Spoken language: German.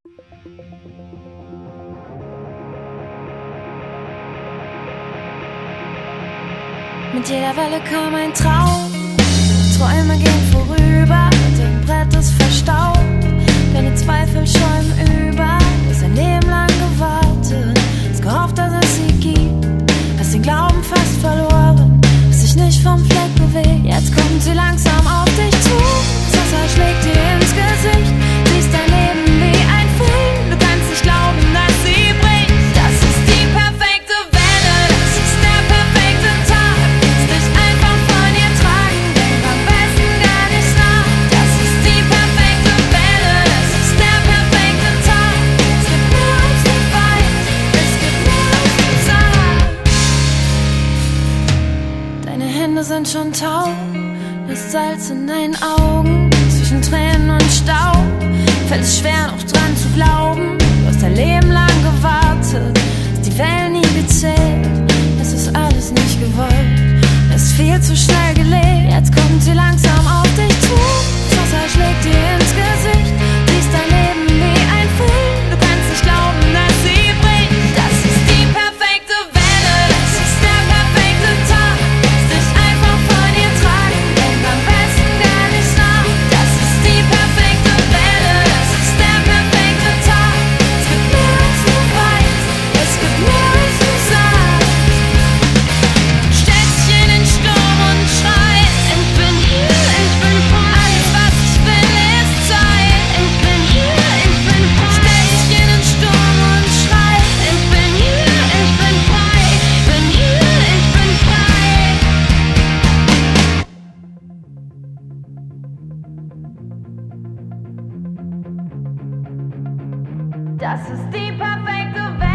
Mit jeder Welle kam ein Traum, Träume gehen vorüber, dein Brett ist verstaubt, deine Zweifel schäumen über, du hast ein Leben lang gewartet, hast gehofft, dass es sie gibt, hast den Glauben fast verloren, hast dich nicht vom Fleck bewegt, jetzt kommt sie langsam auf dich zu, das Wasser schlägt dir ins Gesicht, siehst dein Leben wie ein Film, du kannst nicht glauben, dass sie bricht, das ist die perfekte Welle, das ist der perfekte Tag. Sind schon taub, das Salz in deinen Augen, zwischen Tränen und Staub, fällt es schwer noch dran zu glauben, du hast dein Leben lang gewartet, hast die Wellen nie gezählt, es ist alles nicht gewollt, es ist viel zu schnell gelebt, jetzt kommt sie langsam auf dich zu, das Wasser schlägt dir ins Gesicht, siehst dein Leben wie ein Film, du kannst nicht glauben, dass sie bricht, das ist die perfekte Welle, das ist der perfekte Tag. Das ist die perfekte Welt.